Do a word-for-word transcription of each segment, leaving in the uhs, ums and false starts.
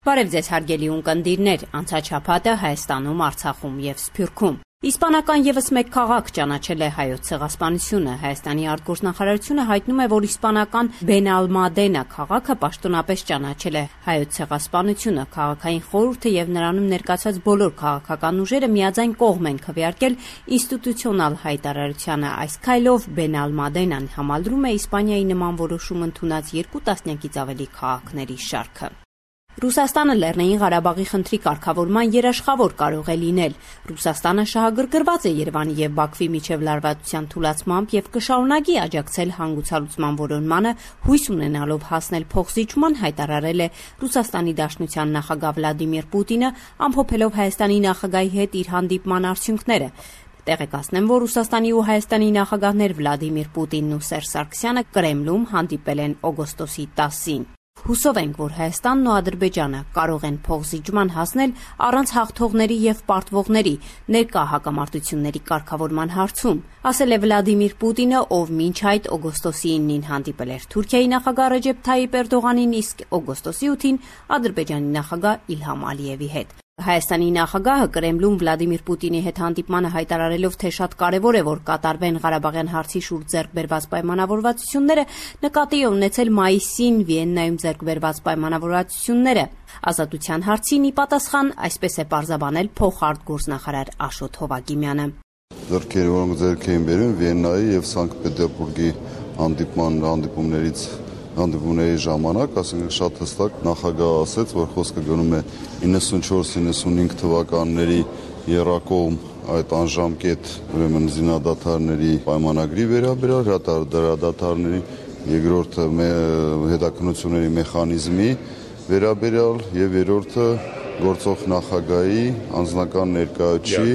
Բարև ձեզ հարգելի ունկնդիրներ, անցած շաբաթը Հայաստանում, Արցախում եւ Սփյուռքում։ Իսպանական եւս մեկ քաղաք ճանաչել է հայոց ցեղասպանությունը։ Հայաստանի արտգործնախարարությունը հայտնում է, որ իսպանական Բենալմադենա քաղաքը պաշտոնապես ճանաչել է հայոց ցեղասպանությունը։ Քաղաքային խորհուրդը եւ նրանում ներկայացած բոլոր քաղաքական ուժերը միաձայն կողմ են քվեարկել ինստիտուցիոնալ հայտարարությանը։ Այս քայլով Բենալմադենան համալրում է Իսպանիայի նման որոշում ընդունած երկու տասնյակից ավելի քաղաքների շարքը։ Ռուսաստանը Լեռնային Ղարաբաղի խնդրի կարգավորման երաշխավոր կարող է լինել։ Ռուսաստանը շահագրգռված է Երևանի եւ Բաքվի միջև լարվածության թուլացմամբ եւ կշարունակի աջակցել հանգուցալուծման որոնմանը, հույս ունենալով հասնել փոխզիջման, հայտարարել է Ռուսաստանի Դաշնության նախագահ Վլադիմիր Պուտինը, ամփոփելով Հայաստանի նախագահի հետ իր հանդիպման արդյունքները։ Տեղեկացնեմ, որ Ռուսաստանի ու Հայաստանի նախագահներ Վլադիմիր Պուտինն ու Սերժ Սարգսյանը Կրեմլում հանդիպել են օգոստոսի տասին։ Հուսով ենք, որ Հայաստանն ու Ադրբեջանը կարող են փոխզիջման հասնել առանց հաղթողների եւ պարտվողների ներկա հակամարտությունների կարգավորման հարցում, ասել է Վլադիմիր Պուտինը, ով մինչ այդ օգոստոսի իննին հանդիպել էր Թուրքիայի նախագահ Ռեջեփ Թայիպ Էրդողանին, իսկ օգոստոսի ութին Ադրբեջանի նախագահ Իլհամ Ալիևի հետ։ Հայաստանի նախագահը Կրեմլում Վլադիմիր Պուտինի հետ հանդիպմանը հայտարարելով, թե շատ կարևոր է, որ կատարվեն Ղարաբաղյան հարցի շուրջ ձեռք բերված պայմանավորվածությունները, նկատի է ունեցել մայիսին Վիեննայում ձեռք բերված պայմանավորվածությունները։ Ազատության հարցին ի պատասխան այսպես է պարզաբանել փոխարտգործնախարար Աշոտ Հովակիմյանը։ Ձեռքերը, որոնք ձեռք էին բերում Վիեննայի եւ Սանկտ Պետերբուրգի հանդիպման հանդիպումներից հանդիպումների ժամանակ, ասենք շատ հստակ նախագահը ասաց, որ խոսքը գնում է իննսունչորս իննսունհինգ թվականների եռակողմ այդ անժամկետ ուրեմն զինադադարների պայմանագրի վերաբերյալ, հրադադարների երկրորդը հետաքննությունների մեխանիզմի վերաբերյալ եւ երրորդը գործող նախագահի անձնական ներկայացի,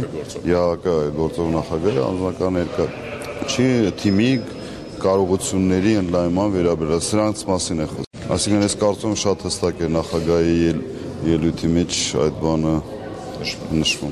գործող նախագահի անձնական ներկայացի թիմի կարողությունների ընդլայնման վերաբերյալ սրանց մասին է խոսքը։ Այսինքն ես կարծում եմ շատ հստակ է նախագահի ելույթի մեջ այդ բանը նշվում։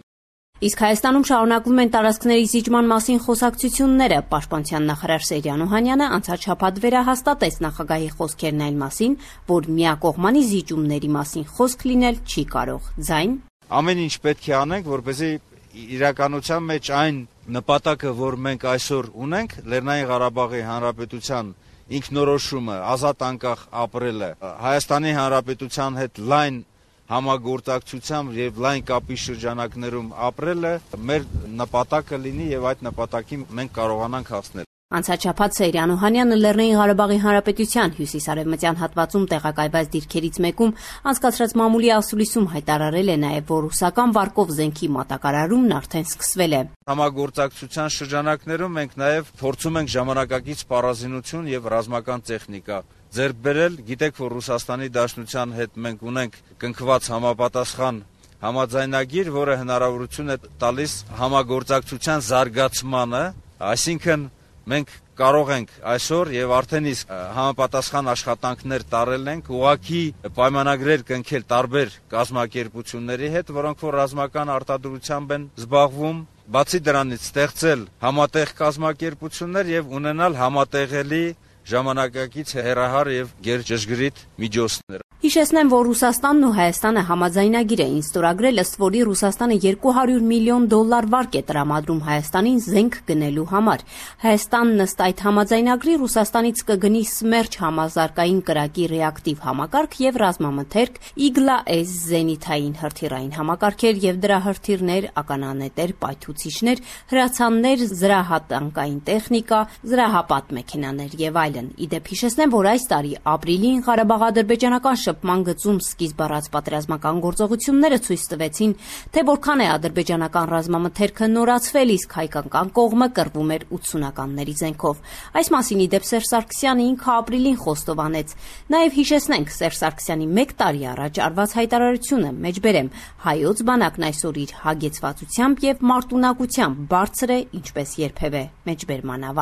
Իսկ Հայաստանում շարունակվում են տարածքների զիջման մասին խոսակցությունները։ Պաշտպանության նախարար Սերյան Օհանյանը անցած շաբաթ վերահաստատեց նախագահի խոսքերն այն մասին, որ միակողմանի զիջումների մասին խոսք լինել չի կարող։ Ձայն ամեն ինչ պետք է անենք, որպեսզի իրականության մեջ այն նպատակը, որ մենք այսօր ունենք, Լեռնային Ղարաբաղի Հանրապետության ինքնորոշումը, ազատ անկախ ապրելը, Հայաստանի Հանրապետության հետ լայն համագործակցությամբ եւ լայն կապի շրջանակներում ապրելը մեր նպատակը լինի եւ այդ նպատակին մենք կարողանանք հասնել։ Անցած շաբաթ Սերյան Օհանյանը Լեռնային Ղարաբաղի Հանրապետության հյուսիսարևմտյան հատվածում տեղակայված դիրքերից մեկում անցկացրած մամուլի ասուլիսում հայտարարել է նաև, որ ռուսական վարկով զենքի մատակարարումն արդեն սկսվել է։ Համագործակցության շրջանակներում մենք նաև փորձում ենք ժամանակակից սպառազինություն եւ ռազմական տեխնիկա ձեռք բերել։ Գիտեք, որ Ռուսաստանի Դաշնության հետ մենք ունենք կնքված համապատասխան համաձայնագիր, որը հնարավորություն է տալիս համագործակցության զարգացմանը, այսինքն մենք կարող ենք այսօր եւ արդեն իսկ համապատասխան աշխատանքներ տարել ենք, ուղղակի պայմանագրեր կնքել տարբեր կազմակերպությունների հետ, որոնք որ ռազմական արտադրությամբ են զբաղվում, բացի դրանից ստեղծել համատեղ կազմակերպություններ եւ ունենալ համատեղելի ժամանակակից հեռահար եւ գերճշգրիտ միջոցներ։ Հիշեցնեմ, որ Ռուսաստանն ու Հայաստանը համաձայնագիր էին ստորագրել, ըստ որի Ռուսաստանը երկու հարյուր միլիոն դոլար վարկ է տրամադրում Հայաստանին զենք գնելու համար։ Հայաստանն ըստ այդ համաձայնագրի Ռուսաստանից կգնի Սմերջ համազարգային կրակի ռեակտիվ համակարգ եւ ռազմամթերք, Իգլա-S զենիթային հրթիռային համակարգեր եւ դրա հրթիռներ, ականանետեր, պայթուցիչներ, հրացաններ, զրահատանկային տեխնիկա, զրահապատ մեքենաներ եւ այլն։ Իդեպ հիշեցնեմ, որ այս տարի ապրիլին Ղարաբաղ-ադրբեջանական շփման գծում սկիզբ առած պատերազմական գործողությունները ցույց տվեցին, թե որքան է ադրբեջանական ռազմամթերքը նորացվել, իսկ հայկական կողմը կռվում էր ութսունականների զենքով։ Այս մասին իդեպ Սերժ Սարգսյանը ինքը ապրիլին խոստովանեց։ Նաև հիշեցնենք Սերժ Սարգսյանի մեկ տարի առաջ արված հայտարարությունը, մեջբերեմ, հայոց բանակն այսօր իր հագեցվածությամբ եւ մարտունակությամբ բարձր է, ինչպես երբևէ, մեջբերման ավարտ։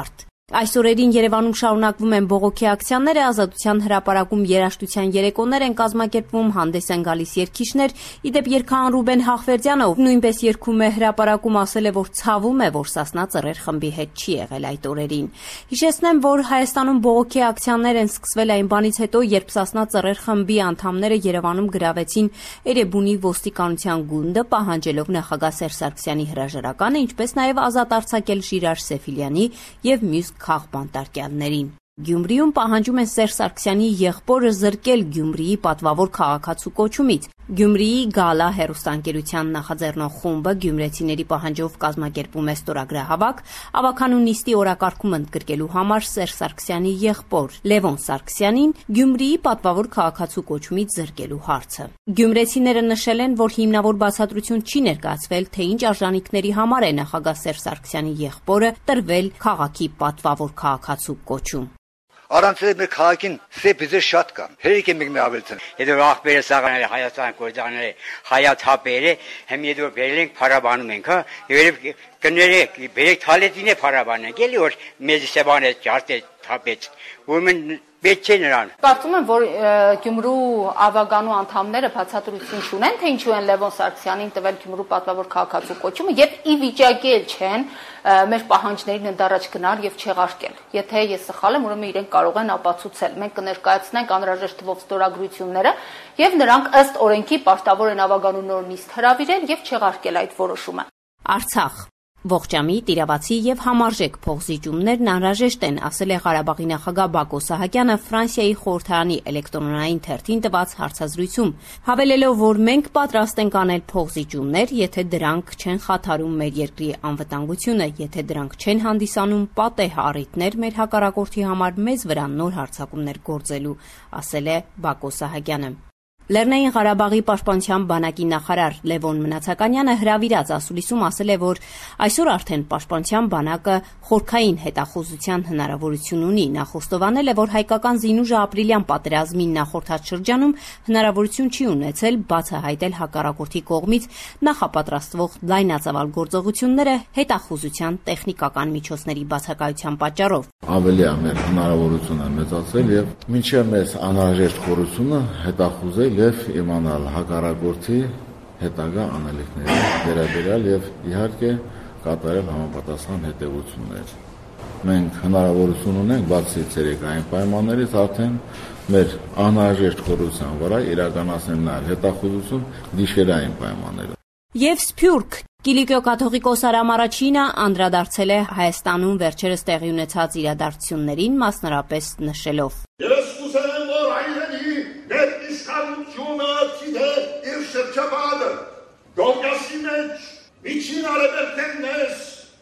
Այս օրերին Երևանում շարունակվում են բողոքի ակցիաները, Ազատության հրապարակում երաժշտության երեկոներ են կազմակերպվում, հանդես են գալիս երգիչներ, իդեպ երգահան Ռուբեն Հախվերդյանը, ով նույնպես երգում է հրապարակում, ասել է, որ ցավում է, որ Սասնա Ծռեր խմբի հետ չի եղել այդ օրերին։ Հիշեցնեմ, որ Հայաստանում բողոքի ակցիաներ են սկսվել այն բանից հետո, երբ Սասնա Ծռեր խմբի անդամները Երևանում գրավեցին Էրեբունի ոստիկանության գունդը, պահանջելով նախագահ Սերժ Սարգսյանի հրաժարականը, ինչպես նաև ազատ արձակել Ժիրար Սեֆիլյանի եւ մյուս քաղբանտարկյալներին։ Գյումրիում պահանջում են Սերժ Սարգսյանի եղբորը զրկել Գյումրիի պատվավոր քաղաքացու կոչումից։ Գյումրիի Գալա հեռուստաընկերության նախաձեռնող խումբը գյումրեցիների պահանջով կազմակերպում է ստորագրահավաք ավականու նիստի օրակարգում ընդգրկելու համար Սերժ Սարգսյանի եղբոր Լևոն Սարգսյանին Գյումրիի պատվավոր քաղաքացու կոչումից զրկելու հարցը։ Գյումրեցիները նշել են, որ հիմնավոր բացատրություն չի ներկայացվել, թե ինչ արժանինքների համար է նախագահ Սերժ Սարգսյանի եղբորը տրվել քաղաքի պատվավոր քաղաքացու կոչում։ Առանց մեր քաղաքին սեպիզը շատ կան։ Հերիք եմ մի ավելցն։ Եթե ախպերը սաղաները Հայաստան կորձանները հայաթափերը, հեմ եթե վերել ենք փարաբանում ենք, հա, եւ կներեք, բերեք թալետին է փարաբանենք, էլի որ մեզ սեբանը ջարդե թափեց։ Ուրեմն պետք չէ նրան։ Կարծում եմ, որ Գյումրու ավականու անդամները բացատրություն չունեն, թե ինչու են Լևոն Սարգսյանին տվել Գյումրու պատվավոր քաղաքացու կոչումը եւ ի վիճակի չեն մեր պահանջներին ընդառաջ գնալ եւ չեղարկել։ Եթե ես սխալ եմ, ուրեմն իրենք կարող են ապացուցել։ Մենք կներկայացնենք անհրաժեշտ թվով ստորագրությունները եւ նրանք ըստ օրենքի պարտավոր են ավականու նոր նիստ հրավիրել եւ չեղարկել այդ որոշումը։ Արցախ Ողջամիտ, իրավացի եւ համարժեք փոխզիջումներն անհրաժեշտ են, ասել է Ղարաբաղի նախագահ Բակո Սահակյանը Ֆրանսիայի խորհրդարանի էլեկտրոնային թերթին տված հարցազրույցում, հավելելով, որ մենք պատրաստ ենք անել փոխզիջումներ, եթե դրանք չեն խաթարում մեր երկրի անվտանգությունը, եթե դրանք չեն հանդիսանում պատեհ առիթներ մեր հակառակորդի համար մեզ վրա նոր հարձակումներ գործելու, ասել է Բակո Սահակյանը։ Լեռնային Ղարաբաղի պաշտպանության բանակի նախարար Լևոն Մնացականյանը հրավիրած ասուլիսում ասել է, որ այսօր արդեն պաշտպանության բանակը խորքային հետախուզության հնարավորություն ունի։ Նա խոստովանել է, որ հայկական զինուժը ապրիլյան պատերազմին նախորդած շրջանում հնարավորություն չի ունեցել բացահայտել հակառակորդի կողմից նախապատրաստվող լայնածավալ գործողությունները հետախուզության տեխնիկական միջոցների բացակայության պատճառով։ Ավելի ամեր հնարավորություն է մեծացել եւ մինչեւ մեզ անհրաժեշտ խորությունը հետախուզել եւ իմանալ հակառակորդի հետագա անելիքների վերաբերյալ եւ իհարկե կատարել համապատասխան հետևություններ։ Մենք հնարավորություն ունենք բացի ցերեկային պայմաններից արդեն մեր անհրաժեշտ խորության վրա իրականացնել նաեւ հետախուզություն գիշերային պայմաններով։ Եվ Սփյուռք Կիլիկիո կաթողիկոս Արամ Առաջինը անդրադարձել է Հայաստանում վերջերս տեղի ունեցած իրադարձություններին, մասնարապես նշելով. Ես կուզեմ, որ հայրենի մեր իշխանությունը գիտե իր շրջապատը, Կովկասի մեջ, Միջին Արևելքներս,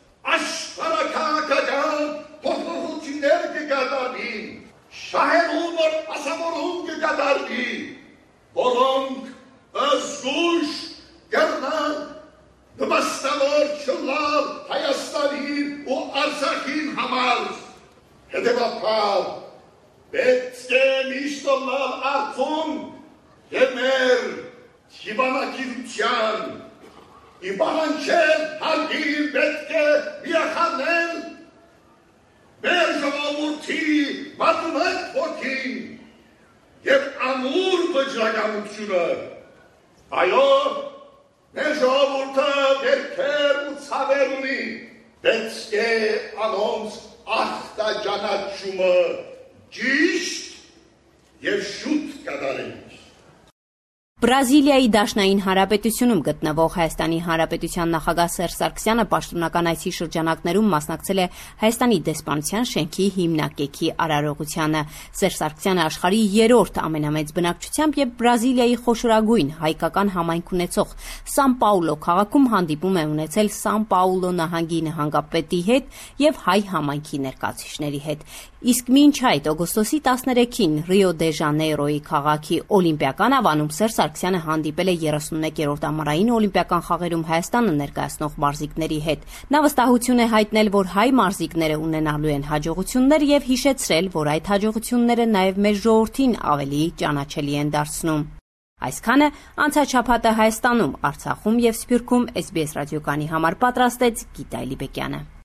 աշխարհաքաղաքական փոփոխություններ կկատարվի, շահերում որ ասավորում կկատարվի, որոնք զգույշ կրնան նպաստավոր չլալ Հայաստանին ու Արցախին համար, հետևաբար պետք է միշտ լալ արծում և մեր հիվանակիրության, ի պահանջել հարգին պետք է միախանել մեր ժողովրդի մատունակ ոգին և ամուր վճռականությունը, այո, մեր ժողովուրդը վերքեր ու ցավեր ունի, պետք է անոնց ախտաջանաչումը ճիշտ և շուտ կատարենք։ Բրազիլիայի Դաշնային Հանրապետությունում գտնվող Հայաստանի Հանրապետության նախագահ Սերժ Սարգսյանը պաշտոնական այցի շրջանակներում մասնակցել է Հայաստանի դեսպանության շենքի հիմնակեքի արարողությանը։ Սերժ Սարգսյանը աշխարհի երրորդ ամենամեծ բնակչությամբ եւ Բրազիլիայի խոշորագույն հայկական համայնք ունեցող Սան Պաուլո քաղաքում հանդիպում է ունեցել Սան Պաուլո նահանգի նահանգապետի հետ եւ հայ համայնքի ներկայացուցիչների հետ։ Իսկ մինչ այդ օգոստոսի տասներեքին Ռիո դե Ժանեյրոյի քաղաքի օլիմպիական ավանում Սերժ Սարգսյանը հանդիպել է երեսունմեկերորդ ամառային օլիմպիական խաղերում Հայաստանը ներկայացնող մարզիկների հետ։ Նա վստահություն է հայտնել, որ հայ մարզիկները ունենալու են հաջողություններ եւ հիշեցրել, որ այդ հաջողությունները նաեւ մեր ժողովրդին ավելի ճանաչելի են դարձնում։ Այսքանը անցած շաբաթը Հայաստանում, Արցախում եւ Սփյուռքում էս բի էս ռադիոկայանի համար պատրաստեց Գիտա Էլիբեկյանը։